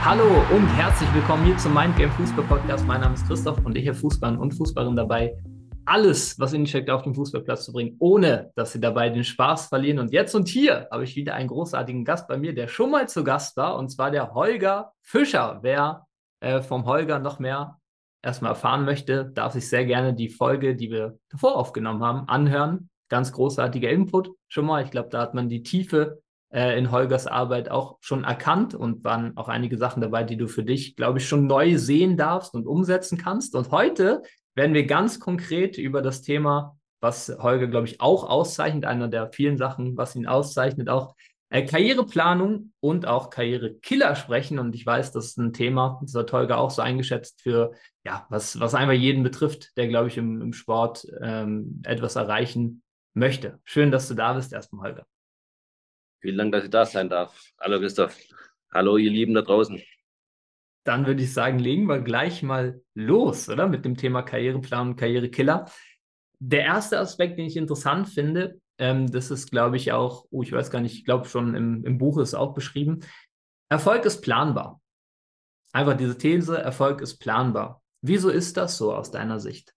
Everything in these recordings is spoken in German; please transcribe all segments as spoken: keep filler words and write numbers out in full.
Hallo und herzlich willkommen hier zum Mindgame Fußball Podcast. Mein Name ist Christoph und ich helfe Fußballern und Fußballerinnen dabei, alles, was ihnen steckt, auf den Fußballplatz zu bringen, ohne dass sie dabei den Spaß verlieren. Und jetzt und hier habe ich wieder einen großartigen Gast bei mir, der schon mal zu Gast war, und zwar der Holger Fischer. Wer äh, vom Holger noch mehr erstmal erfahren möchte, darf sich sehr gerne die Folge, die wir davor aufgenommen haben, anhören. Ganz großartiger Input schon mal. Ich glaube, da hat man die Tiefe äh, in Holgers Arbeit auch schon erkannt und waren auch einige Sachen dabei, die du für dich, glaube ich, schon neu sehen darfst und umsetzen kannst. Und heute werden wir ganz konkret über das Thema, was Holger, glaube ich, auch auszeichnet, einer der vielen Sachen, was ihn auszeichnet, auch äh, Karriereplanung und auch Karrierekiller sprechen. Und ich weiß, das ist ein Thema, das hat Holger auch so eingeschätzt für, ja, was, was einfach jeden betrifft, der, glaube ich, im, im Sport ähm, etwas erreichen möchte. Schön, dass du da bist, erstmal, Holger. Vielen Dank, dass ich da sein darf. Hallo Christoph. Hallo ihr Lieben da draußen. Dann würde ich sagen, legen wir gleich mal los, oder? Mit dem Thema Karriereplan und Karrierekiller. Der erste Aspekt, den ich interessant finde, ähm, das ist, glaube ich, auch, oh, ich weiß gar nicht, ich glaube schon im, im Buch ist es auch beschrieben. Erfolg ist planbar. Einfach diese These, Erfolg ist planbar. Wieso ist das so aus deiner Sicht?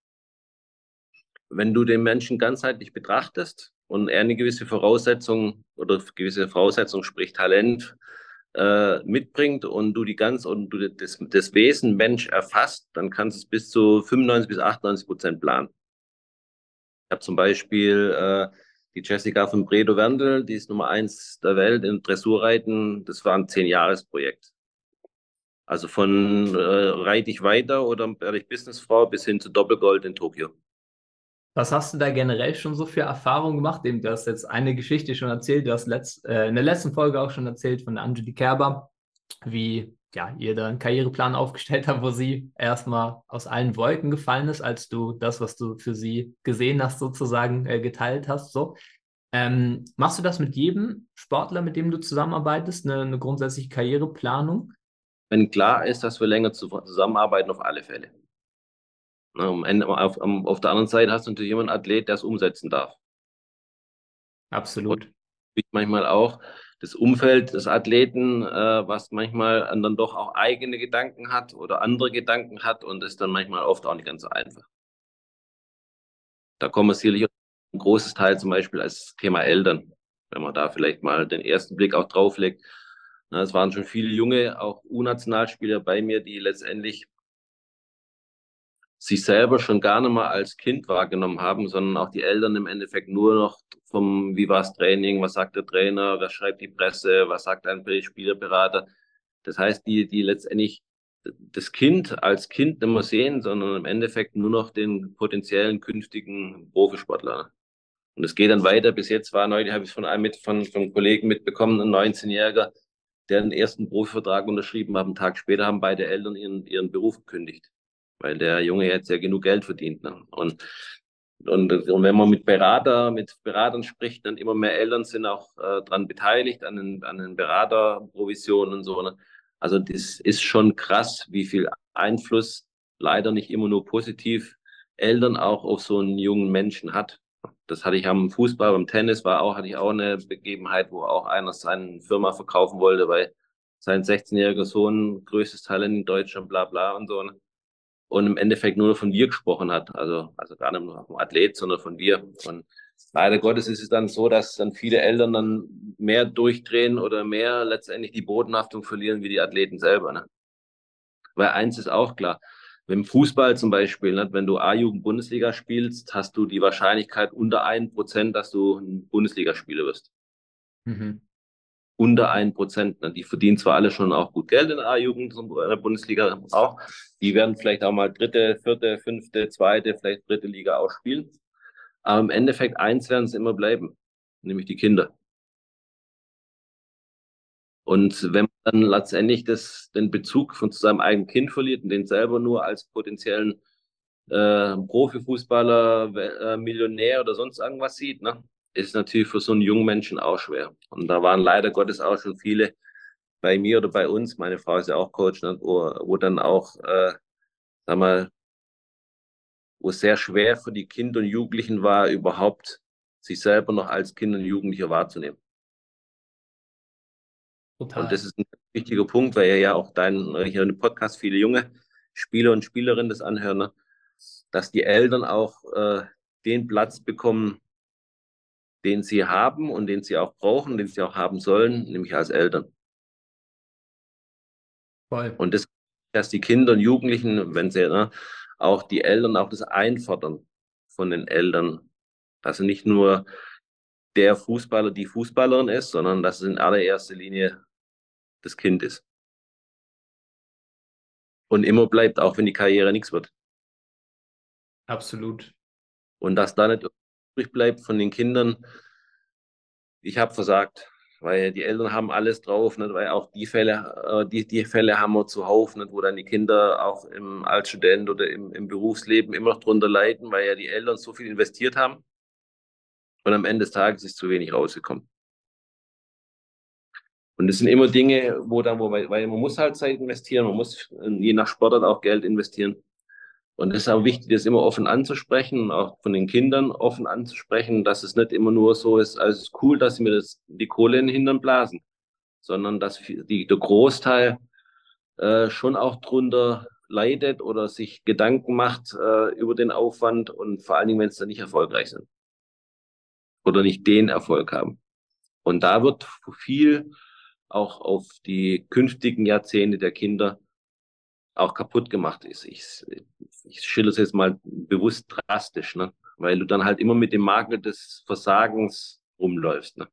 Wenn du den Menschen ganzheitlich betrachtest und er eine gewisse Voraussetzung oder gewisse Voraussetzung, sprich Talent, äh, mitbringt und du die ganz und du das, das Wesen Mensch erfasst, dann kannst du es bis zu fünfundneunzig bis achtundneunzig Prozent planen. Ich habe zum Beispiel äh, die Jessica von Bredow Werndl, die ist Nummer eins der Welt in Dressurreiten. Das war ein Zehn-Jahres-Projekt. Also von äh, reite ich weiter oder werde ich Businessfrau bis hin zu Doppelgold in Tokio. Was hast du da generell schon so für Erfahrungen gemacht? Eben, du hast jetzt eine Geschichte schon erzählt, du hast letzt, äh, in der letzten Folge auch schon erzählt von der Angelique Kerber, wie ja, ihr da einen Karriereplan aufgestellt habt, wo sie erstmal aus allen Wolken gefallen ist, als du das, was du für sie gesehen hast, sozusagen äh, geteilt hast. So. Ähm, machst du das mit jedem Sportler, mit dem du zusammenarbeitest, eine, eine grundsätzliche Karriereplanung? Wenn klar ist, dass wir länger zusammenarbeiten, auf alle Fälle. Ne, am Ende, auf, am- auf der anderen Seite hast du natürlich immer einen Athlet, der es umsetzen darf. Und Absolut. manchmal auch das Umfeld des Athleten, äh, was manchmal dann doch auch eigene Gedanken hat oder andere Gedanken hat und ist dann manchmal oft auch nicht ganz so einfach. Da kommen wir sicherlich ein großes Teil zum Beispiel als Thema Eltern, wenn man da vielleicht mal den ersten Blick auch drauf legt. Na, es waren schon viele junge, auch U-Nationalspieler bei mir, die letztendlich sich selber schon gar nicht mal als Kind wahrgenommen haben, sondern auch die Eltern im Endeffekt nur noch vom, wie war das Training, was sagt der Trainer, was schreibt die Presse, was sagt ein Spielerberater. Das heißt, die, die letztendlich das Kind als Kind nicht mehr sehen, sondern im Endeffekt nur noch den potenziellen künftigen Profisportler. Und es geht dann weiter. Bis jetzt war neulich, habe ich von einem mit, von, von einem Kollegen mitbekommen, ein neunzehn-Jähriger, der den ersten Profivertrag unterschrieben hat. Einen Tag später haben beide Eltern ihren, ihren Beruf gekündigt, weil der Junge jetzt ja genug Geld verdient. Ne? Und, und, und wenn man mit Berater, mit Beratern spricht, dann immer mehr Eltern sind auch äh, daran beteiligt, an den, an den Beraterprovisionen und so. Ne? Also das ist schon krass, wie viel Einfluss leider nicht immer nur positiv Eltern auch auf so einen jungen Menschen hat. Das hatte ich am Fußball, beim Tennis war auch, hatte ich auch eine Begebenheit, wo auch einer seine Firma verkaufen wollte, weil sein sechzehn-jähriger Sohn größtes Talent in Deutschland, bla bla und so. Ne? Und im Endeffekt nur noch von wir gesprochen hat. Also, also gar nicht nur vom Athlet, sondern von wir. Und leider Gottes ist es dann so, dass dann viele Eltern dann mehr durchdrehen oder mehr letztendlich die Bodenhaftung verlieren wie die Athleten selber. Ne? Weil eins ist auch klar, im Fußball zum Beispiel, ne, wenn du A-Jugend-Bundesliga spielst, hast du die Wahrscheinlichkeit unter ein Prozent, dass du ein Bundesligaspieler wirst. Mhm. Unter ein Prozent. Ne? Die verdienen zwar alle schon auch gut Geld in der A-Jugend, in der Bundesliga auch. Die werden vielleicht auch mal dritte, vierte, fünfte, zweite, vielleicht dritte Liga auch spielen. Aber im Endeffekt eins werden es immer bleiben, nämlich die Kinder. Und wenn man dann letztendlich das, den Bezug von zu seinem eigenen Kind verliert und den selber nur als potenziellen äh, Profifußballer, äh, Millionär oder sonst irgendwas sieht, ne, ist natürlich für so einen jungen Menschen auch schwer. Und da waren leider Gottes auch schon viele bei mir oder bei uns, meine Frau ist ja auch Coach, ne, wo, wo dann auch, äh, sag mal, wo es sehr schwer für die Kinder und Jugendlichen war, überhaupt sich selber noch als Kind und Jugendlicher wahrzunehmen. Und das Total. ist ein wichtiger Punkt, weil ja ja auch dein, hier in dem Podcast viele junge Spieler und Spielerinnen das anhören, ne? Dass die Eltern auch äh, den Platz bekommen, den sie haben und den sie auch brauchen, den sie auch haben sollen, nämlich als Eltern. Voll. Und das, dass die Kinder und Jugendlichen, wenn sie ne, auch die Eltern auch das einfordern von den Eltern, dass er nicht nur der Fußballer, die Fußballerin ist, sondern dass es in allererster Linie das Kind ist. Und immer bleibt, auch wenn die Karriere nichts wird. Absolut. Und dass da nicht übrig bleibt von den Kindern, ich habe versagt, weil die Eltern haben alles drauf, nicht? Weil auch die Fälle, äh, die, die Fälle haben wir zuhauf, nicht? Wo dann die Kinder auch im, als Student oder im, im Berufsleben immer noch drunter leiden, weil ja die Eltern so viel investiert haben und am Ende des Tages ist zu wenig rausgekommen. Und das sind immer Dinge, wo dann, wo, weil man muss halt Zeit investieren, man muss äh, je nach Sportart auch Geld investieren. Und es ist auch wichtig, das immer offen anzusprechen, auch von den Kindern offen anzusprechen, dass es nicht immer nur so ist, also es ist cool, dass sie mir das, die Kohle in den Hintern blasen, sondern dass die, der Großteil äh, schon auch drunter leidet oder sich Gedanken macht äh, über den Aufwand und vor allen Dingen, wenn es dann nicht erfolgreich sind oder nicht den Erfolg haben. Und da wird viel auch auf die künftigen Jahrzehnte der Kinder auch kaputt gemacht ist. Ich, ich schilder es jetzt mal bewusst drastisch, ne? Weil du dann halt immer mit dem Makel des Versagens rumläufst. Ne?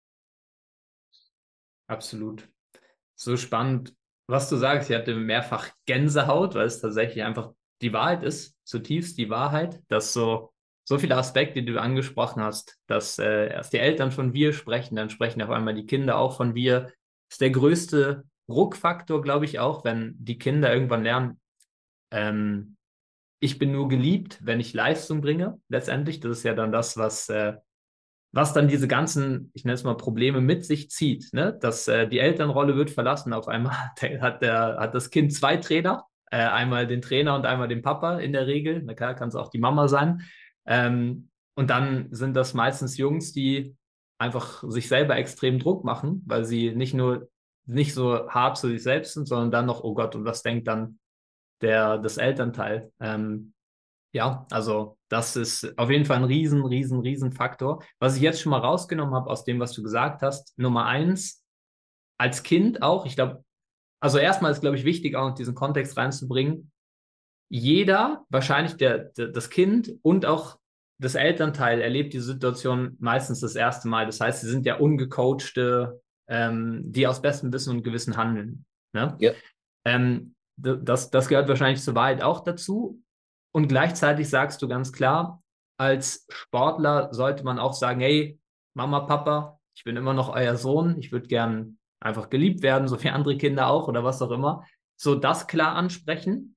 Absolut. So spannend, was du sagst. Ich hatte mehrfach Gänsehaut, weil es tatsächlich einfach die Wahrheit ist, zutiefst die Wahrheit, dass so, so viele Aspekte, die du angesprochen hast, dass äh, erst die Eltern von wir sprechen, dann sprechen auf einmal die Kinder auch von wir, ist der größte Ruckfaktor, glaube ich, auch, wenn die Kinder irgendwann lernen, ähm, ich bin nur geliebt, wenn ich Leistung bringe, letztendlich. Das ist ja dann das, was äh, was dann diese ganzen, ich nenne es mal, Probleme mit sich zieht, ne? Dass äh, die Elternrolle wird verlassen. Auf einmal hat, der, hat das Kind zwei Trainer, äh, einmal den Trainer und einmal den Papa in der Regel. Na klar, kann es auch die Mama sein. Ähm, und dann sind das meistens Jungs, die einfach sich selber extrem Druck machen, weil sie nicht nur nicht so hart zu sich selbst sind, sondern dann noch, oh Gott, und was denkt dann der, das Elternteil? Ähm, ja, also das ist auf jeden Fall ein riesen, riesen, riesen Faktor. Was ich jetzt schon mal rausgenommen habe aus dem, was du gesagt hast, Nummer eins, als Kind auch, ich glaube, also erstmal ist, glaube ich, wichtig, auch noch diesen Kontext reinzubringen. Jeder, wahrscheinlich der, der, das Kind und auch das Elternteil erlebt die Situation meistens das erste Mal. Das heißt, sie sind ja ungecoachte, ähm, die aus bestem Wissen und Gewissen handeln. Ne? Ja. Ähm, das, das gehört wahrscheinlich zur Wahrheit auch dazu. Und gleichzeitig sagst du ganz klar, als Sportler sollte man auch sagen, hey, Mama, Papa, ich bin immer noch euer Sohn, ich würde gern einfach geliebt werden, so wie andere Kinder auch oder was auch immer. So das klar ansprechen.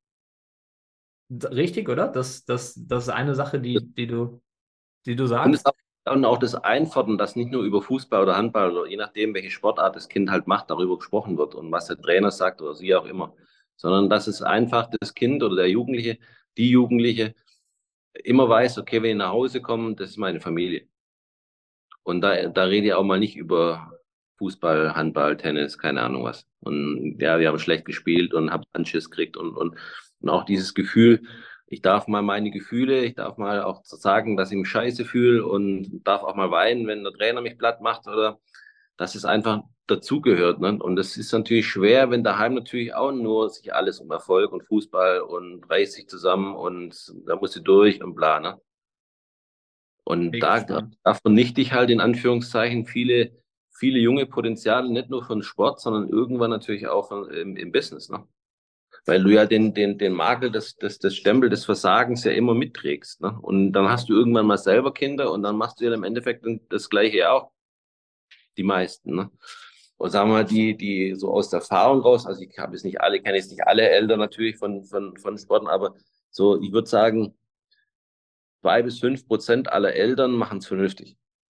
D- Richtig, oder? Das, das, das ist eine Sache, die, die du, die du Und, es sagst. auch, und auch das Einfordern, dass nicht nur über Fußball oder Handball oder je nachdem, welche Sportart das Kind halt macht, darüber gesprochen wird und was der Trainer sagt oder sie auch immer, sondern dass es einfach das Kind oder der Jugendliche, die Jugendliche immer weiß, okay, wenn ich nach Hause komme, das ist meine Familie. Und da, da rede ich auch mal nicht über Fußball, Handball, Tennis, keine Ahnung was. Und ja, wir haben schlecht gespielt und haben Anschiss gekriegt und, und, und auch dieses Gefühl, ich darf mal meine Gefühle, ich darf mal auch sagen, dass ich mich scheiße fühle und darf auch mal weinen, wenn der Trainer mich platt macht oder dass es einfach dazugehört. Ne? Und das ist natürlich schwer, wenn daheim natürlich auch nur sich alles um Erfolg und Fußball und reißt sich zusammen und da musst du durch und bla. Ne? Und Mega da, spannend. da vernichte ich halt in Anführungszeichen viele, viele junge Potenziale, nicht nur von Sport, sondern irgendwann natürlich auch von, im, im Business, ne? Weil du ja den, den, den Makel, das, das, das Stempel des Versagens ja immer mitträgst, ne? Und dann hast du irgendwann mal selber Kinder und dann machst du ja im Endeffekt das Gleiche auch, die meisten, ne? Und sagen wir mal, die, die so aus der Erfahrung raus, also ich habe jetzt nicht alle, kenne jetzt nicht alle Eltern natürlich von, von, von Sporten, aber so, ich würde sagen, zwei bis fünf Prozent aller Eltern machen es vernünftig.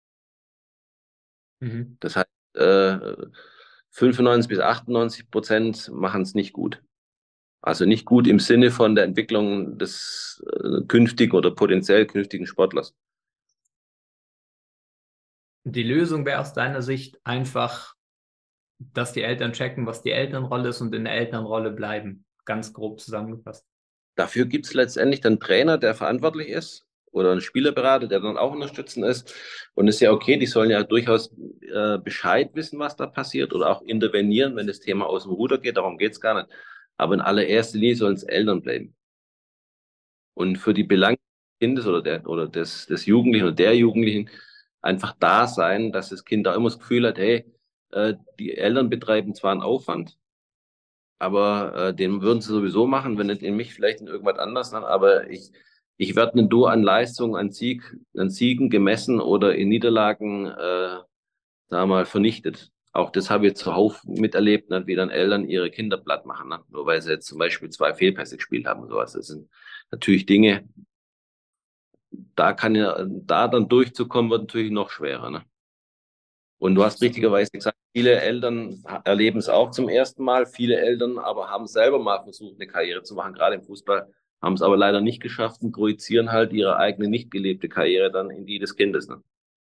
Mhm. Das heißt, äh, fünfundneunzig bis achtundneunzig Prozent machen es nicht gut. Also nicht gut im Sinne von der Entwicklung des äh, künftigen oder potenziell künftigen Sportlers. Die Lösung wäre aus deiner Sicht einfach dass die Eltern checken, was die Elternrolle ist und in der Elternrolle bleiben. Ganz grob zusammengefasst. Dafür gibt es letztendlich dann einen Trainer, der verantwortlich ist oder einen Spielerberater, der dann auch unterstützend ist. Und es ist ja okay, die sollen ja durchaus äh, Bescheid wissen, was da passiert oder auch intervenieren, wenn das Thema aus dem Ruder geht. Darum geht es gar nicht. Aber in allererster Linie sollen es Eltern bleiben. Und für die Belange des Kindes oder, der, oder des, des Jugendlichen oder der Jugendlichen einfach da sein, dass das Kind da immer das Gefühl hat, hey, äh, die Eltern betreiben zwar einen Aufwand, aber äh, den würden sie sowieso machen, wenn nicht in mich, vielleicht in irgendwas anderes. Ne? Aber ich, ich werde nicht nur an Leistung, an Sieg, an Siegen gemessen oder in Niederlagen, äh, sagen wir mal, vernichtet. Auch das habe ich zuhauf miterlebt, ne? Wie dann Eltern ihre Kinder platt machen, ne? Nur weil sie jetzt zum Beispiel zwei Fehlpässe gespielt haben und sowas. Das sind natürlich Dinge, da kann ja, da dann durchzukommen, wird natürlich noch schwerer. Ne? Und du hast richtigerweise gesagt, viele Eltern erleben es auch zum ersten Mal. Viele Eltern aber haben selber mal versucht, eine Karriere zu machen, gerade im Fußball, haben es aber leider nicht geschafft und projizieren halt ihre eigene nicht gelebte Karriere dann in die des Kindes. Ne?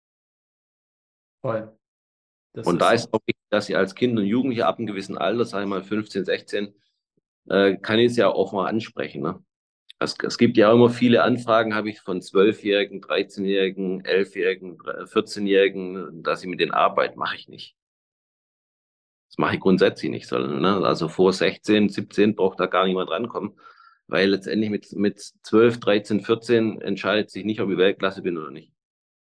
Voll. Das Und ist da ist so. auch wichtig, dass sie als Kind und Jugendliche ab einem gewissen Alter, sag ich mal fünfzehn, sechzehn, äh, kann ich es ja auch mal ansprechen. Ne? Es, es gibt ja auch immer viele Anfragen, habe ich von zwölfjährigen, dreizehnjährigen, elfjährigen, vierzehnjährigen, dass ich mit denen arbeite, mache ich nicht. Das mache ich grundsätzlich nicht, sondern, ne? Also vor sechzehn, siebzehn braucht da gar niemand rankommen, weil letztendlich mit, mit zwölf, dreizehn, vierzehn entscheidet sich nicht, ob ich Weltklasse bin oder nicht.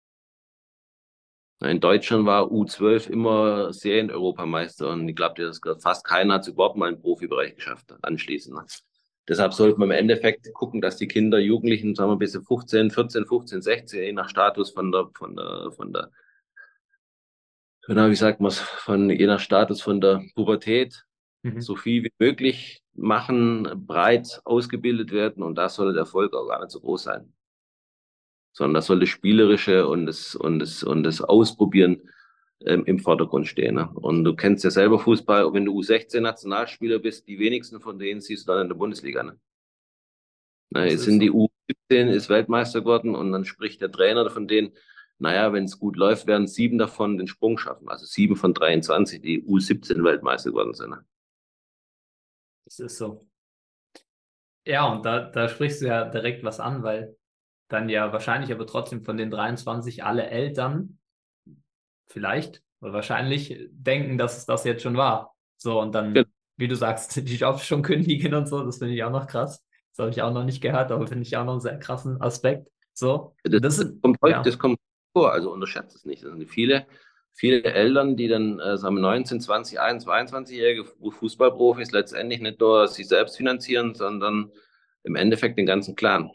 In Deutschland war U zwölf immer Serien-Europameister und ich glaube, das fast keiner hat es überhaupt mal im Profibereich geschafft, anschließend. Ne? Deshalb sollte man im Endeffekt gucken, dass die Kinder, Jugendlichen, sagen wir bis fünfzehn, vierzehn, fünfzehn, sechzehn, je nach Status von der, von der, von der, genau, wie sagt man es, von je nach Status von der Pubertät, Mhm. so viel wie möglich machen, breit ausgebildet werden und da soll der Erfolg auch gar nicht so groß sein, sondern da soll das Spielerische und das, und das, und das Ausprobieren ähm, im Vordergrund stehen. Ne? Und du kennst ja selber Fußball, wenn du U sechzehn Nationalspieler bist, die wenigsten von denen siehst du dann in der Bundesliga. Ne? Na, Das jetzt ist sind die so. U siebzehn, ist Weltmeister geworden und dann spricht der Trainer von denen, naja, wenn es gut läuft, werden sieben davon den Sprung schaffen. Also sieben von dreiundzwanzig, die U siebzehn Weltmeister geworden sind. Ne? Das ist so. Ja, und da, da sprichst du ja direkt was an, weil dann ja wahrscheinlich aber trotzdem von den dreiundzwanzig alle Eltern vielleicht oder wahrscheinlich denken, dass es das jetzt schon war. So, und dann, wie du sagst, die Jobs schon kündigen und so, das finde ich auch noch krass. Das habe ich auch noch nicht gehört, aber finde ich auch noch einen sehr krassen Aspekt. So, Das, und das das sind, kommt häufig, ja, das kommt vor, also unterschätzt es nicht. Es sind viele, viele Eltern, die dann, äh, sagen wir, neunzehn, zwanzig, einundzwanzig-jährige Fußballprofis letztendlich nicht nur sich selbst finanzieren, sondern im Endeffekt den ganzen Clan.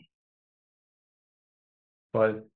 voll.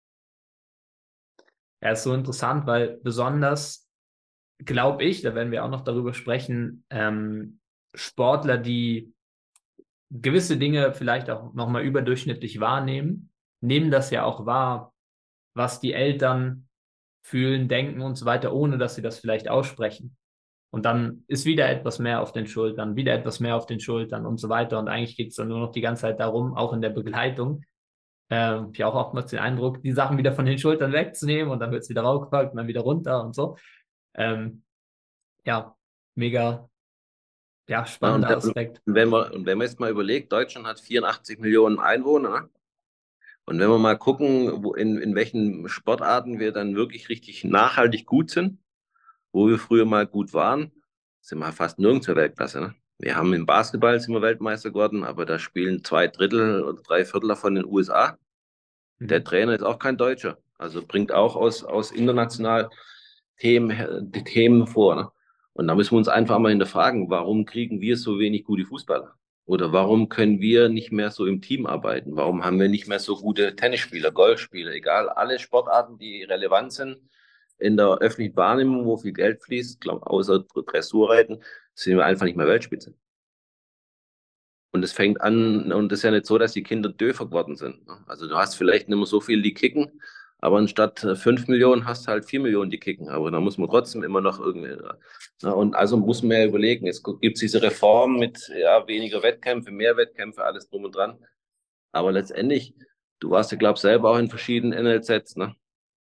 Ja, ist so interessant, weil besonders, glaube ich, da werden wir auch noch darüber sprechen, ähm, Sportler, die gewisse Dinge vielleicht auch nochmal überdurchschnittlich wahrnehmen, nehmen das ja auch wahr, was die Eltern fühlen, denken und so weiter, ohne dass sie das vielleicht aussprechen. Und dann ist wieder etwas mehr auf den Schultern, wieder etwas mehr auf den Schultern und so weiter. Und eigentlich geht es dann nur noch die ganze Zeit darum, auch in der Begleitung, äh, habe ich auch oftmals den Eindruck, die Sachen wieder von den Schultern wegzunehmen und dann wird es wieder raufgepackt und dann wieder runter und so. Ähm, ja, mega, ja, Ja, und, spannender der, und, Aspekt. wenn man, und wenn man jetzt mal überlegt, Deutschland hat vierundachtzig Millionen Einwohner, ne? Und wenn wir mal gucken, wo, in, in welchen Sportarten wir dann wirklich richtig nachhaltig gut sind, wo wir früher mal gut waren, sind wir fast nirgends zur Weltklasse. Ne? Wir haben im Basketball sind wir Weltmeister geworden, aber da spielen zwei Drittel oder drei Viertel davon in den U S A. Der Mhm. Trainer ist auch kein Deutscher, also bringt auch aus, aus international Themen, die Themen vor. Ne? Und da müssen wir uns einfach mal hinterfragen, warum kriegen wir so wenig gute Fußballer? Oder warum können wir nicht mehr so im Team arbeiten? Warum haben wir nicht mehr so gute Tennisspieler, Golfspieler, egal, alle Sportarten, die relevant sind in der öffentlichen Wahrnehmung, wo viel Geld fließt, glaub, außer Dressurreiten, sind wir einfach nicht mehr Weltspitze. Und es fängt an, und es ist ja nicht so, dass die Kinder döfer geworden sind. Ne? Also du hast vielleicht nicht mehr so viel, die kicken, aber anstatt äh, fünf Millionen hast du halt vier Millionen, die kicken. Aber da muss man trotzdem immer noch irgendwie. Ne? Und also muss man ja überlegen, jetzt gibt es diese Reform mit ja, weniger Wettkämpfe, mehr Wettkämpfe, alles drum und dran. Aber letztendlich, du warst ja, glaub selber auch in verschiedenen N L Zs, ne?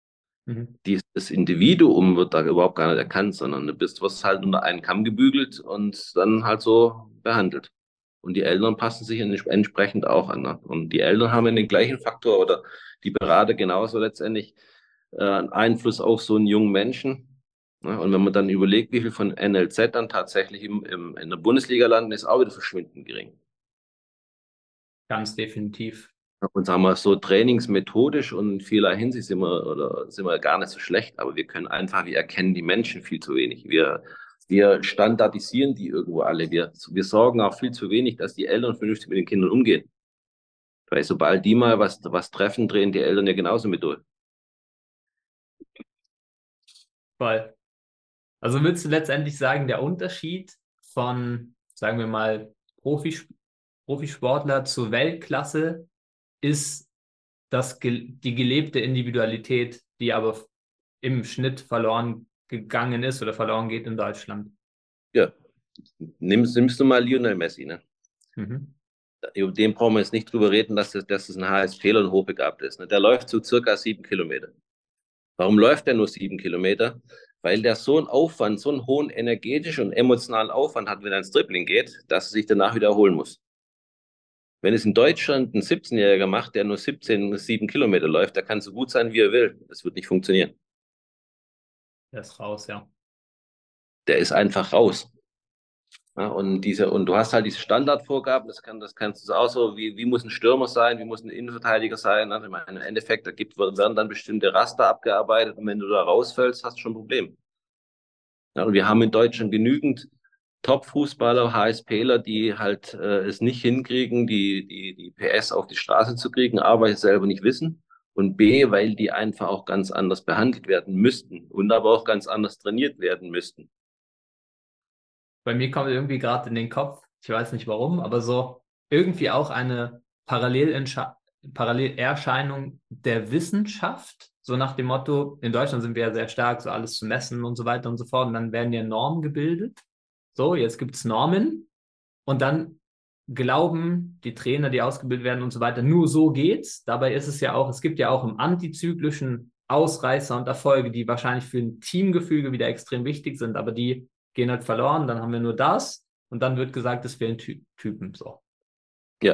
Mhm. Die, das Individuum wird da überhaupt gar nicht erkannt, sondern du bist, wirst halt unter einen Kamm gebügelt und dann halt so behandelt. Und die Eltern passen sich ents- entsprechend auch an. Ne? Und die Eltern haben den gleichen Faktor oder die Berater genauso letztendlich äh, einen Einfluss auf so einen jungen Menschen. Ne? Und wenn man dann überlegt, wie viel von N L Z dann tatsächlich im, im, in der Bundesliga landen, ist auch wieder verschwindend gering. Ganz definitiv. Und sagen wir so trainingsmethodisch und in vieler Hinsicht sind wir, oder sind wir gar nicht so schlecht, aber wir können einfach, wir erkennen die Menschen viel zu wenig. Wir, wir standardisieren die irgendwo alle. Wir, wir sorgen auch viel zu wenig, dass die Eltern vernünftig mit den Kindern umgehen. Weil sobald die mal was, was treffen, drehen die Eltern ja genauso mit durch. Voll. Also willst du letztendlich sagen, der Unterschied von, sagen wir mal, Profis Profisportler zur Weltklasse ist das, ge die gelebte Individualität, die aber im Schnitt verloren gegangen ist oder verloren geht in Deutschland. Ja, nimmst, nimmst du mal Lionel Messi, ne? Mhm. Über den brauchen wir jetzt nicht drüber reden, dass das, dass das ein H S Fehler und hochbegabt ist. Ne? Der läuft so circa sieben Kilometer. Warum läuft er nur sieben Kilometer? Weil der so einen Aufwand, so einen hohen energetischen und emotionalen Aufwand hat, wenn er ins Dribbling geht, dass er sich danach wiederholen muss. Wenn es in Deutschland ein siebzehn-Jähriger macht, der nur siebzehn, sieben Kilometer läuft, der kann so gut sein, wie er will. Das wird nicht funktionieren. Der ist raus, ja. Der ist einfach raus. Ja, und diese, und du hast halt diese Standardvorgaben, das kann, das kannst du auch so, wie, wie muss ein Stürmer sein, wie muss ein Innenverteidiger sein. Also ich meine, im Endeffekt, da gibt, werden dann bestimmte Raster abgearbeitet und wenn du da rausfällst, hast du schon ein Problem. Ja, und wir haben in Deutschland genügend Top-Fußballer, HSPler, die halt äh, es nicht hinkriegen, die, die, die P S auf die Straße zu kriegen, A, weil sie selber nicht wissen und B, weil die einfach auch ganz anders behandelt werden müssten und aber auch ganz anders trainiert werden müssten. Bei mir kommt irgendwie gerade in den Kopf, ich weiß nicht warum, aber so irgendwie auch eine Parallelenscha- Parallelerscheinung der Wissenschaft, so nach dem Motto, in Deutschland sind wir ja sehr stark, so alles zu messen und so weiter und so fort, und dann werden ja Normen gebildet. So, jetzt gibt es Normen und dann glauben die Trainer, die ausgebildet werden und so weiter, nur so geht's. Dabei ist es ja auch, es gibt ja auch im antizyklischen Ausreißer und Erfolge, die wahrscheinlich für ein Teamgefüge wieder extrem wichtig sind, aber die gehen halt verloren, dann haben wir nur das und dann wird gesagt, es fehlen Ty Typen. So. Ja,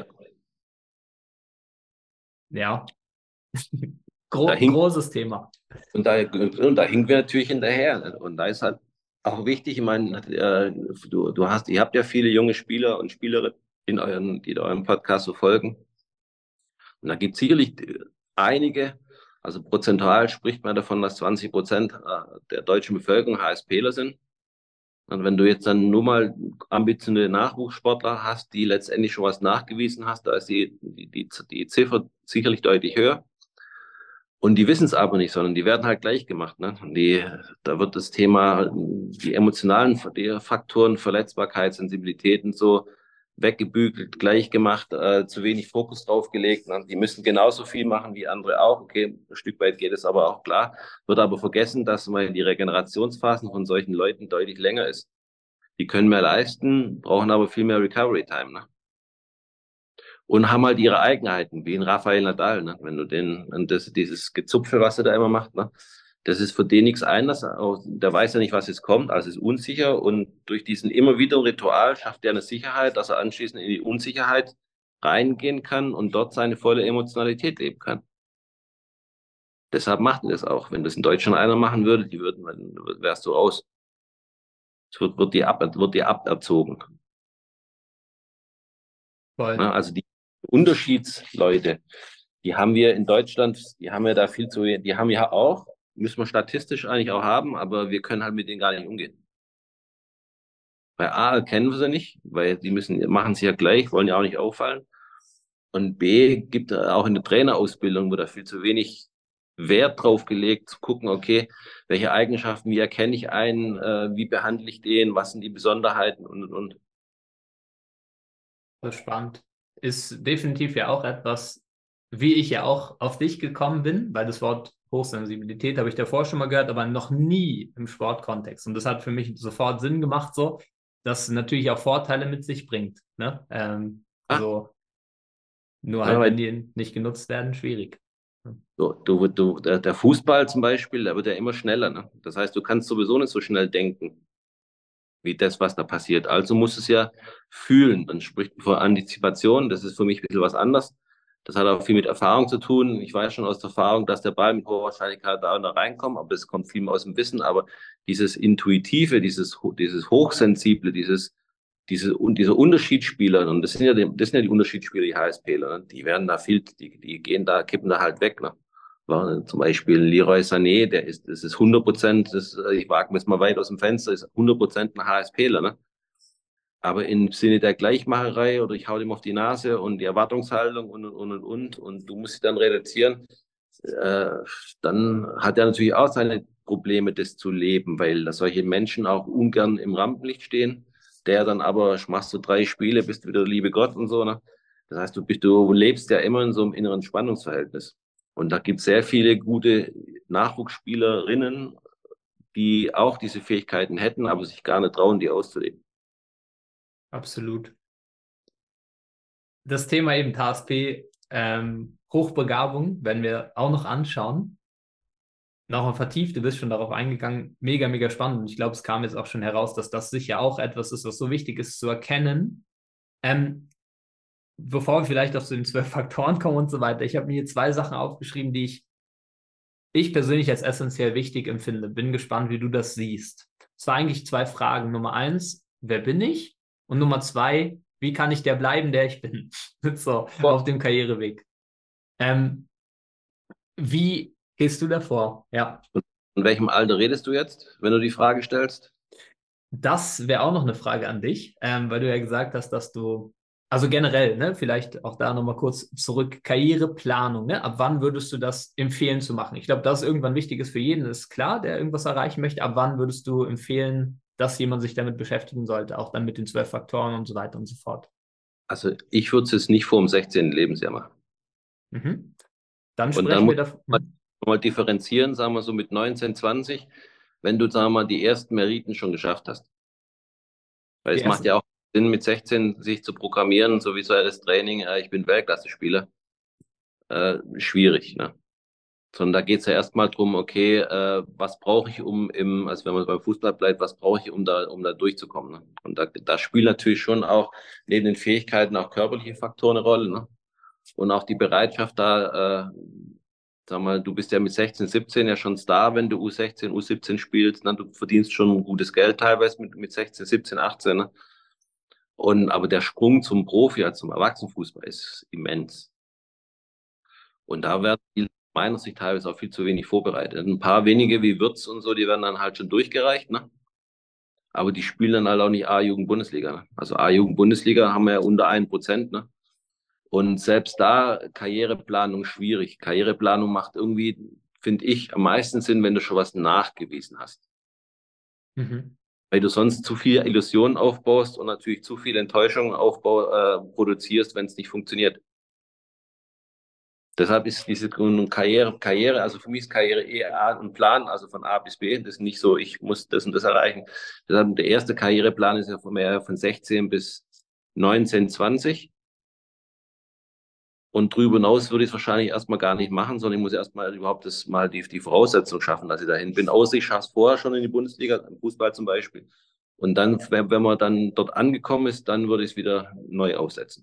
Ja, da Gro hinkt, großes Thema. und da, und da hinken wir natürlich hinterher. Und da ist halt auch wichtig, ich meine, äh, du, du hast, ihr habt ja viele junge Spieler und Spielerinnen in euren, die eurem Podcast so folgen. Und da gibt es sicherlich einige, also prozentual spricht man davon, dass zwanzig Prozent äh, der deutschen Bevölkerung HSPler sind. Und wenn du jetzt dann nur mal ambitionierte Nachwuchssportler hast, die letztendlich schon was nachgewiesen hast, da ist die, die, die, die Ziffer sicherlich deutlich höher. Und die wissen es aber nicht, sondern die werden halt gleich gemacht. Ne? Und die, da wird das Thema, die emotionalen Faktoren, Verletzbarkeit, Sensibilität und so weggebügelt, gleich gemacht, äh, zu wenig Fokus drauf gelegt. Ne? Die müssen genauso viel machen wie andere auch. Okay, ein Stück weit geht es aber auch klar. Wird aber vergessen, dass mal die Regenerationsphasen von solchen Leuten deutlich länger ist. Die können mehr leisten, brauchen aber viel mehr Recovery Time. Ne? Und haben halt ihre Eigenheiten, wie in Rafael Nadal, ne? Wenn du den, und das, dieses Gezupfe, was er da immer macht, ne? Das ist für den nichts anderes. Der weiß ja nicht, was jetzt kommt, also ist unsicher. Und durch diesen immer wieder Ritual schafft er eine Sicherheit, dass er anschließend in die Unsicherheit reingehen kann und dort seine volle Emotionalität leben kann. Deshalb macht er das auch. Wenn das in Deutschland einer machen würde, die würden, wärst du raus. Es wird, wird dir ab, wird dir aberzogen. Voll. Ne? Also die Unterschiedsleute, die haben wir in Deutschland, die haben wir da viel zu, die haben wir ja auch, müssen wir statistisch eigentlich auch haben, aber wir können halt mit denen gar nicht umgehen. Bei A kennen wir sie nicht, weil die müssen, machen sie ja gleich, wollen ja auch nicht auffallen. Und B gibt auch in der Trainerausbildung, wird da viel zu wenig Wert drauf gelegt, zu gucken, okay, welche Eigenschaften, wie erkenne ich einen, äh, wie behandle ich den, was sind die Besonderheiten und, und, und. Das ist spannend. Ist definitiv ja auch etwas, wie ich ja auch auf dich gekommen bin, weil das Wort Hochsensibilität habe ich davor schon mal gehört, aber noch nie im Sportkontext. Und das hat für mich sofort Sinn gemacht, so, dass es natürlich auch Vorteile mit sich bringt. Ne? Ähm, Ah, also nur ja, halt, wenn weil die nicht genutzt werden, schwierig. Du, du, du, der, der Fußball zum Beispiel, der wird ja immer schneller. Ne? Das heißt, du kannst sowieso nicht so schnell denken, wie das, was da passiert. Also musst du es ja fühlen. Dann spricht man von Antizipation. Das ist für mich ein bisschen was anderes. Das hat auch viel mit Erfahrung zu tun. Ich weiß schon aus der Erfahrung, dass der Ball mit hoher Wahrscheinlichkeit da und da reinkommt, aber das kommt viel mehr aus dem Wissen. Aber dieses Intuitive, dieses, dieses Hochsensible, dieses, diese, und diese Unterschiedsspieler, und das sind ja die, das sind ja die Unterschiedsspieler, die HSPler, ne? Die werden da viel, die, die gehen da, kippen da halt weg. Ne? War, zum Beispiel Leroy Sané, der ist, das ist hundert Prozent, das, ich wage mir jetzt mal weit aus dem Fenster, ist hundert Prozent ein HSPler, ne? Aber im Sinne der Gleichmacherei oder ich hau dem auf die Nase und die Erwartungshaltung und, und, und, und, und du musst sie dann reduzieren, äh, dann hat er natürlich auch seine Probleme, das zu leben, weil da solche Menschen auch ungern im Rampenlicht stehen. Der dann aber, machst du drei Spiele, bist du wieder liebe Gott und so, ne? Das heißt, du bist, du lebst ja immer in so einem inneren Spannungsverhältnis. Und da gibt es sehr viele gute Nachwuchsspielerinnen, die auch diese Fähigkeiten hätten, aber sich gar nicht trauen, die auszuleben. Absolut. Das Thema eben H S P, ähm, Hochbegabung, wenn wir auch noch anschauen. Nochmal vertieft, du bist schon darauf eingegangen, mega, mega spannend. Und ich glaube, es kam jetzt auch schon heraus, dass das sicher auch etwas ist, was so wichtig ist zu erkennen. Ähm, bevor wir vielleicht auf so den zwölf Faktoren kommen und so weiter, ich habe mir hier zwei Sachen aufgeschrieben, die ich, ich persönlich als essentiell wichtig empfinde. Bin gespannt, wie du das siehst. Es waren eigentlich zwei Fragen. Nummer eins, wer bin ich? Und Nummer zwei, wie kann ich der bleiben, der ich bin? So, auf dem Karriereweg. Ähm, wie gehst du davor? Ja. In welchem Alter redest du jetzt, wenn du die Frage stellst? Das wäre auch noch eine Frage an dich, ähm, weil du ja gesagt hast, dass du, also generell, ne, vielleicht auch da nochmal kurz zurück, Karriereplanung, ne? Ab wann würdest du das empfehlen zu machen? Ich glaube, das irgendwann wichtig ist für jeden, ist klar, der irgendwas erreichen möchte. Ab wann würdest du empfehlen, dass jemand sich damit beschäftigen sollte, auch dann mit den zwölf Faktoren und so weiter und so fort? Also ich würde es jetzt nicht vor dem sechzehnten. Lebensjahr machen. Mhm. Dann Und dann sprechen muss wir davon. man Hm? mal differenzieren, sagen wir so mit neunzehn, zwanzig, wenn du, sagen wir mal, die ersten Meriten schon geschafft hast. Weil Die es macht ersten. ja auch Sinn, mit sechzehn sich zu programmieren, sowieso das Training, äh, ich bin Weltklasse-Spieler, äh, schwierig, ne? Sondern da geht es ja erstmal drum, okay, äh, was brauche ich, um im, also wenn man beim Fußball bleibt, was brauche ich, um da, um da durchzukommen. Ne? Und da, da spielen natürlich schon auch neben den Fähigkeiten auch körperliche Faktoren eine Rolle. Ne? Und auch die Bereitschaft da, äh, sag mal, du bist ja mit sechzehn, siebzehn ja schon Star, wenn du U sechzehn, U siebzehn spielst. Ne? Du verdienst schon gutes Geld teilweise mit, mit sechzehn, siebzehn, achtzehn. Ne? Und, aber der Sprung zum Profi, also zum Erwachsenenfußball ist immens. Und da werden die meiner Sicht teilweise auch viel zu wenig vorbereitet. Ein paar wenige wie Wirtz und so, die werden dann halt schon durchgereicht, ne? Aber die spielen dann halt auch nicht A-Jugend-Bundesliga. Ne? Also A-Jugend-Bundesliga haben wir ja unter ein Prozent, ne? Und selbst da Karriereplanung schwierig. Karriereplanung macht irgendwie, finde ich, am meisten Sinn, wenn du schon was nachgewiesen hast. Mhm. Weil du sonst zu viel Illusionen aufbaust und natürlich zu viel Enttäuschung aufbau, äh, produzierst, wenn es nicht funktioniert. Deshalb ist diese Karriere, Karriere, also für mich ist Karriere eher ein Plan, also von A bis B. Das ist nicht so, ich muss das und das erreichen. Deshalb der erste Karriereplan ist ja von, mehr von sechzehn bis neunzehn, zwanzig. Und darüber hinaus würde ich es wahrscheinlich erstmal gar nicht machen, sondern ich muss erstmal überhaupt das mal die, die Voraussetzung schaffen, dass ich dahin bin. Außer ich schaffe es vorher schon in die Bundesliga, im Fußball zum Beispiel. Und dann, wenn, wenn man dann dort angekommen ist, dann würde ich es wieder neu aufsetzen.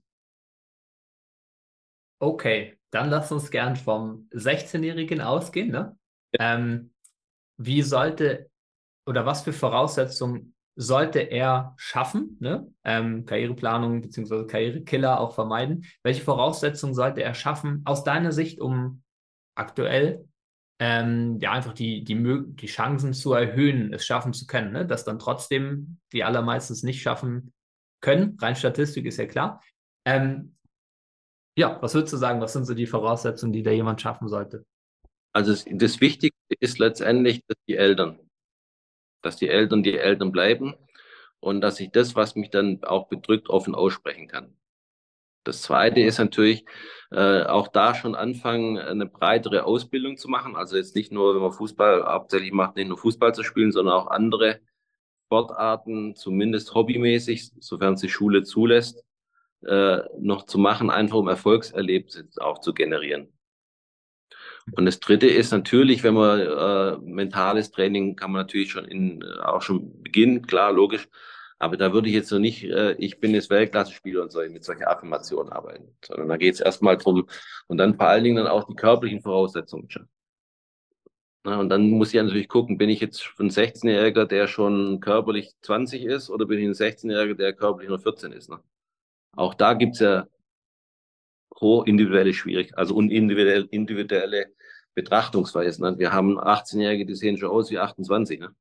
Okay, dann lass uns gern vom sechzehnjährigen ausgehen, ne? Ähm, wie sollte oder was für Voraussetzungen sollte er schaffen, ne? Ähm, Karriereplanung bzw. Karrierekiller auch vermeiden. Welche Voraussetzungen sollte er schaffen, aus deiner Sicht, um aktuell ähm, ja einfach die, die, die Chancen zu erhöhen, es schaffen zu können, ne? Das dann trotzdem die allermeistens nicht schaffen können. Rein Statistik ist ja klar. Ähm, ja, was würdest du sagen? Was sind so die Voraussetzungen, die da jemand schaffen sollte? Also das, das Wichtigste ist letztendlich, dass die Eltern, dass die Eltern die Eltern bleiben und dass ich das, was mich dann auch bedrückt, offen aussprechen kann. Das Zweite ist natürlich äh, auch da schon anfangen, eine breitere Ausbildung zu machen. Also jetzt nicht nur, wenn man Fußball hauptsächlich macht, nicht nur Fußball zu spielen, sondern auch andere Sportarten, zumindest hobbymäßig, sofern es die Schule zulässt, äh, noch zu machen, einfach um Erfolgserlebnisse auch zu generieren. Und das Dritte ist natürlich, wenn man äh, mentales Training kann man natürlich schon in, äh, auch schon beginnen, klar, logisch. Aber da würde ich jetzt noch nicht, äh, ich bin jetzt Weltklasse-Spieler und soll mit solchen Affirmationen arbeiten, sondern da geht es erstmal drum und dann vor allen Dingen dann auch die körperlichen Voraussetzungen schon. Na, und dann muss ich ja natürlich gucken, bin ich jetzt ein sechzehn-Jähriger, der schon körperlich zwanzig ist, oder bin ich ein sechzehn-Jähriger, der körperlich nur vierzehn ist. Ne? Auch da gibt es ja hohe individuelle Schwierigkeiten, also individuelle, individuelle Betrachtungsweisen. Ne? Wir haben achtzehn-Jährige, die sehen schon aus wie achtundzwanzig. Ne?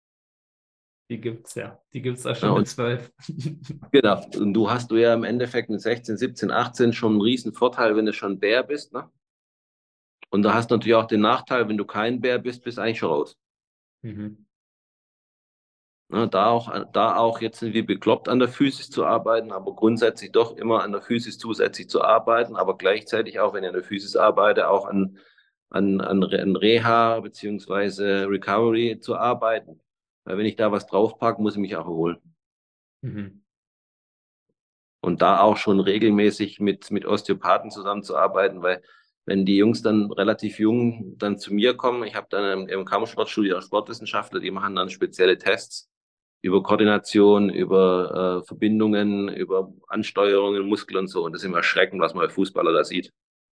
Die gibt's ja. Die gibt's auch Ja, schon mit und zwölf. genau. Und du hast du ja im Endeffekt mit sechzehn, siebzehn, achtzehn schon einen riesen Vorteil, wenn du schon Bär bist. Ne? Und da hast du natürlich auch den Nachteil, wenn du kein Bär bist, bist du eigentlich schon raus. Mhm. Ne, da auch, da auch jetzt wie bekloppt an der Physis zu arbeiten, aber grundsätzlich doch immer an der Physis zusätzlich zu arbeiten, aber gleichzeitig auch, wenn ich an der Physis arbeite, auch an, an, an, an Reha beziehungsweise Recovery zu arbeiten. Weil wenn ich da was draufpacke, muss ich mich auch erholen. Mhm. Und da auch schon regelmäßig mit, mit Osteopathen zusammenzuarbeiten, weil wenn die Jungs dann relativ jung dann zu mir kommen, ich habe dann im, im Kampfsportstudio auch Sportwissenschaftler, die machen dann spezielle Tests über Koordination, über äh, Verbindungen, über Ansteuerungen, Muskeln und so. Und das ist immer erschreckend, was man bei Fußballer da sieht.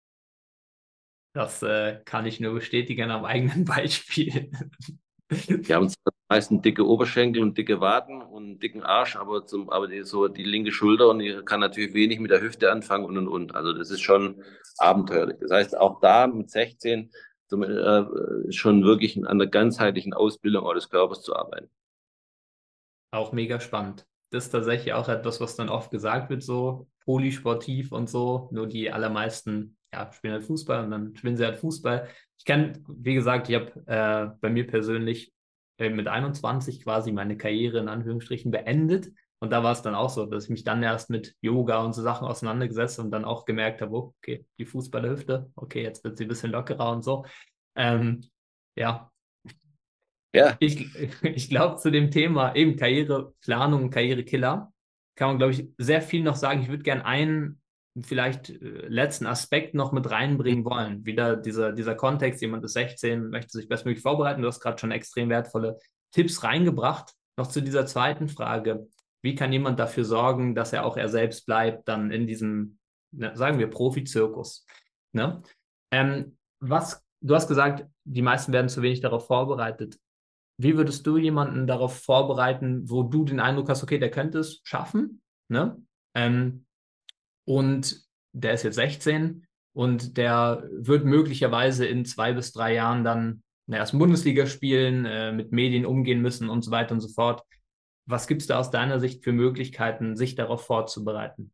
Das äh, kann ich nur bestätigen am eigenen Beispiel. Die haben zwar meistens dicke Oberschenkel und dicke Waden und einen dicken Arsch, aber, zum, aber die, so die linke Schulter und die kann natürlich wenig mit der Hüfte anfangen und und und. Also das ist schon abenteuerlich. Das heißt, auch da mit sechzehn zum, äh, schon wirklich an der ganzheitlichen Ausbildung des Körpers zu arbeiten. Auch mega spannend. Das ist tatsächlich auch etwas, was dann oft gesagt wird, so polysportiv und so. Nur die allermeisten ja, spielen halt Fußball und dann spielen sie halt Fußball. Ich kann, wie gesagt, ich habe äh, bei mir persönlich äh, mit einundzwanzig quasi meine Karriere in Anführungsstrichen beendet. Und da war es dann auch so, dass ich mich dann erst mit Yoga und so Sachen auseinandergesetzt und dann auch gemerkt habe, oh, okay, die Fußballerhüfte, okay, jetzt wird sie ein bisschen lockerer und so. Ähm, ja, Ja, ich, ich glaube, zu dem Thema eben Karriereplanung, Karrierekiller, kann man, glaube ich, sehr viel noch sagen. Ich würde gerne einen vielleicht äh, letzten Aspekt noch mit reinbringen wollen. Wieder dieser, dieser Kontext, jemand ist sechzehn, möchte sich bestmöglich vorbereiten. Du hast gerade schon extrem wertvolle Tipps reingebracht. Noch zu dieser zweiten Frage. Wie kann jemand dafür sorgen, dass er auch er selbst bleibt, dann in diesem, ne, sagen wir, Profizirkus? Ne? Ähm, was, du hast gesagt, die meisten werden zu wenig darauf vorbereitet. Wie würdest du jemanden darauf vorbereiten, wo du den Eindruck hast, okay, der könnte es schaffen, ne? Ähm, und der ist jetzt sechzehn und der wird möglicherweise in zwei bis drei Jahren dann in der ersten Bundesliga spielen, äh, mit Medien umgehen müssen und so weiter und so fort. Was gibt es da aus deiner Sicht für Möglichkeiten, sich darauf vorzubereiten?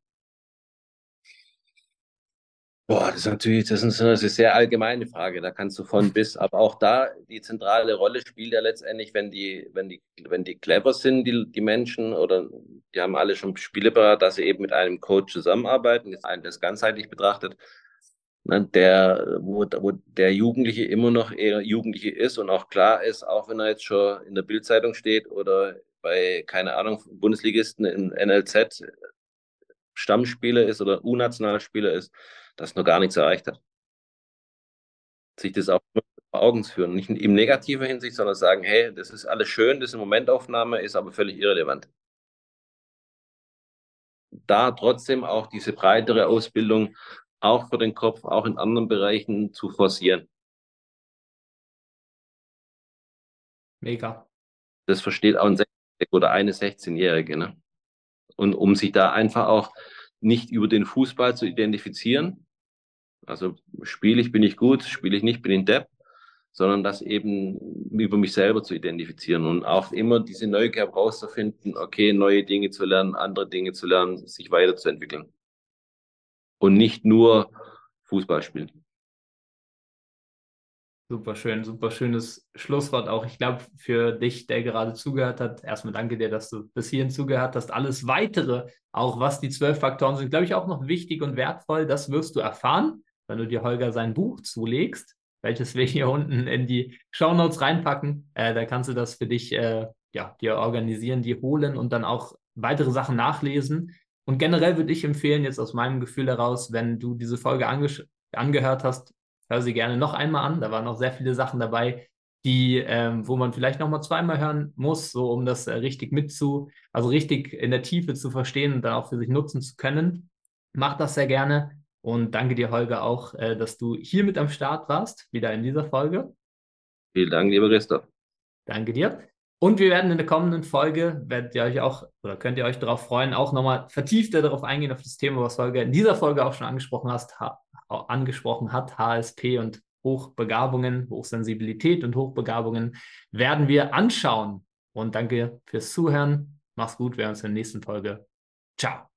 boah, das ist natürlich, das ist eine sehr allgemeine Frage. Da kannst du von bis, aber auch da die zentrale Rolle spielt ja letztendlich, wenn die, wenn die, wenn die clever sind, die, die Menschen, oder die haben alle schon Spiele parat, dass sie eben mit einem Coach zusammenarbeiten, das einen das ganzheitlich betrachtet, ne, der, wo, wo der Jugendliche immer noch eher Jugendliche ist und auch klar ist, auch wenn er jetzt schon in der Bildzeitung steht oder bei, keine Ahnung, Bundesligisten im N L Z Stammspieler ist oder U-Nationalspieler ist, das noch gar nichts erreicht hat. Sich das auch vor Augen zu führen. Nicht in negativer Hinsicht, sondern sagen, hey, das ist alles schön, das ist eine Momentaufnahme, ist aber völlig irrelevant. Da trotzdem auch diese breitere Ausbildung auch für den Kopf, auch in anderen Bereichen zu forcieren. Mega. Das versteht auch ein sechzehnjähriger oder eine sechzehnjährige. Ne? Und um sich da einfach auch nicht über den Fußball zu identifizieren, also spiele ich, bin ich gut, spiele ich nicht, bin ich ein Depp, sondern das eben über mich selber zu identifizieren und auch immer diese Neugier herauszufinden, okay, neue Dinge zu lernen, andere Dinge zu lernen, sich weiterzuentwickeln und nicht nur Fußball spielen. Super schön, super schönes Schlusswort auch. Ich glaube, für dich, der gerade zugehört hat, erstmal danke dir, dass du bis hierhin zugehört hast. Alles Weitere, auch was die zwölf Faktoren sind, glaube ich, auch noch wichtig und wertvoll. Das wirst du erfahren, wenn du dir Holger sein Buch zulegst, welches wir hier unten in die Shownotes reinpacken. Äh, da kannst du das für dich, äh, ja, dir organisieren, die holen und dann auch weitere Sachen nachlesen. Und generell würde ich empfehlen, jetzt aus meinem Gefühl heraus, wenn du diese Folge ange angehört hast, hör sie gerne noch einmal an. Da waren noch sehr viele Sachen dabei, die, ähm, wo man vielleicht noch mal zweimal hören muss, so um das äh, richtig mitzu, also richtig in der Tiefe zu verstehen und dann auch für sich nutzen zu können. Mach das sehr gerne und danke dir, Holger, auch, äh, dass du hier mit am Start warst, wieder in dieser Folge. Vielen Dank, lieber Christoph. Danke dir. Und wir werden in der kommenden Folge, werdet ihr euch auch, oder könnt ihr euch darauf freuen, auch nochmal vertiefter darauf eingehen, auf das Thema, was Holger in dieser Folge auch schon angesprochen hast, ha, angesprochen hat, H S P und Hochbegabungen, Hochsensibilität und Hochbegabungen werden wir anschauen. Und danke fürs Zuhören. Mach's gut, wir sehen uns in der nächsten Folge. Ciao.